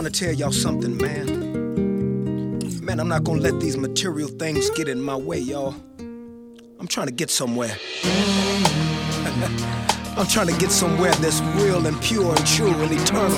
want to tell y'all something, man. Man, I'm not gonna let these material things get in my way, y'all. I'm trying to get somewhere. I'm trying to get somewhere that's real and pure and true and eternal.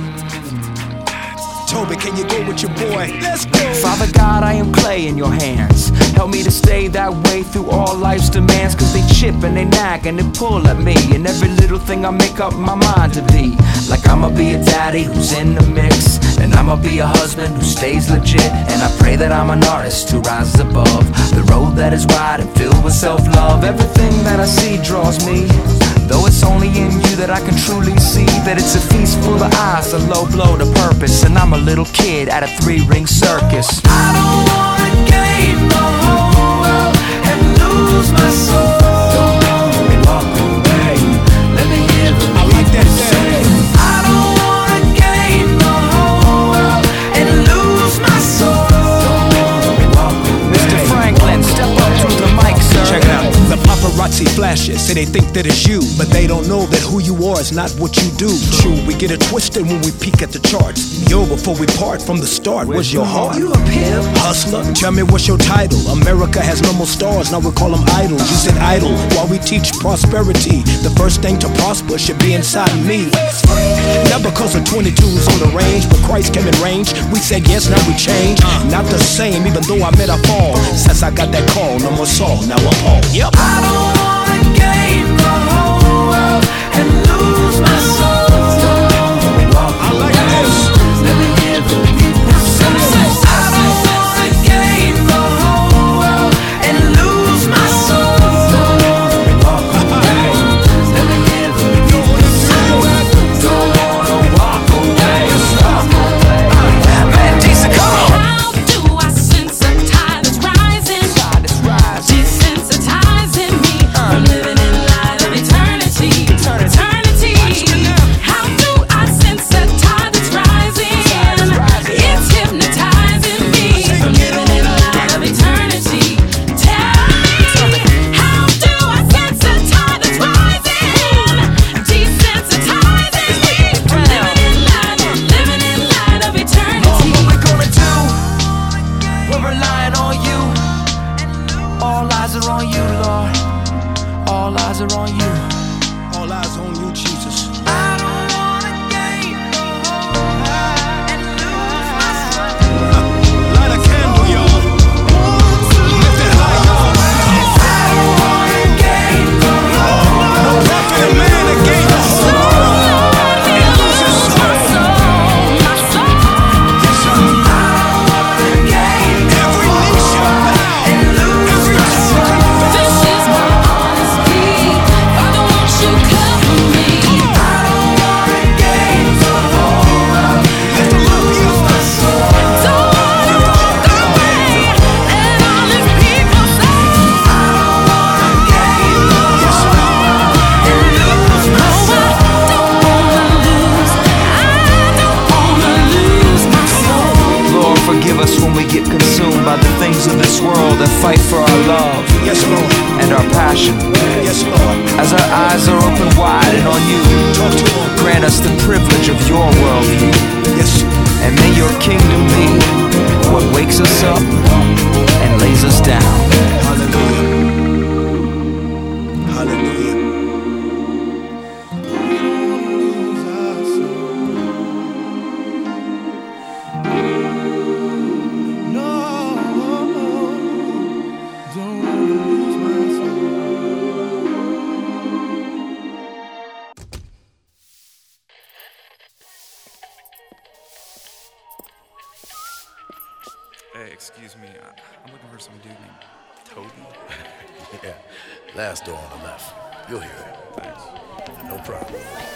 Toby, can you go with your boy? Let's go! Father God, I am clay in your hands. Help me to stay that way through all life's demands. Cause they chip and they nag and they pull at me. And every little thing I make up my mind to be. Like I'ma be a daddy who's in the mix, and I'ma be a husband who stays legit. And I pray that I'm an artist who rises above the road that is wide and filled with self-love. Everything that I see draws me, though it's only in you that I can truly see that it's a feast full of eyes, a low blow to purpose. And I'm a little kid at a 3-ring circus. I don't wanna gain the whole world and lose my soul. Don't wanna walk away, let me hear the people say. I don't wanna gain the whole world and lose my soul. Don't wanna walk away. Mr. Franklin, step up to the mic, sir. Check it out. The paparazzi flashes, say they think that it's you, but they don't know that who you are is not what you do. True, we get it twisted when we peek at the charts. Yo, before we part from the start, where's your heart? You a pimp? Hustler, tell me what's your title? America has no more stars, now we call them idols. You said idle, while we teach prosperity. The first thing to prosper should be inside me. Not because of 22s on the range, but Christ came in range. We said yes, now we change. Not the same, even though I met a fall. Since I got that call, no more Saul, now I'm Paul. Yep. I don't wanna gain the whole world and lose my soul. I like this. Let me hear the people say. I don't wanna gain the whole world and lose my soul. Let me hear the people say. Don't wanna walk away. Man, decent, come on. How do I sense a tide that's rising? Desensitizing me from living in light of eternity. How do I sense a tide that's rising? It's hypnotizing me from living in light of eternity. Tell me, how do I sense a tide that's rising? Desensitizing me from living in light of eternity. What we gonna do? We're relying on you. All eyes are on you, Lord. All eyes are on you. All eyes on you, Jesus. I don't wanna gain the whole world and lose my soul. Light a candle, y'all. Lift it high, y'all. I don't wanna gain the whole world. Prophet and man that gave the whole world and lose his soul. Every knee shall bow, every tongue confess. Father, won't you cover me? I don't wanna gain the whole world and lose my soul. Don't wanna walk away, let all His people say. I don't wanna gain the whole world and lose my soul. Lord, forgive us when we get consumed by the things of this world that fight for our love Yes, Lord. and our passion. Yes, Lord. As our eyes are open wide and on you, Talk to him. grant us the privilege of your worldview. Yes. And may your kingdom be what wakes us up and lays us down. Hallelujah. Hallelujah. Hey, excuse me. I'm looking for some dude named Toby. Yeah, last door on the left. You'll hear it. Thanks. No problem.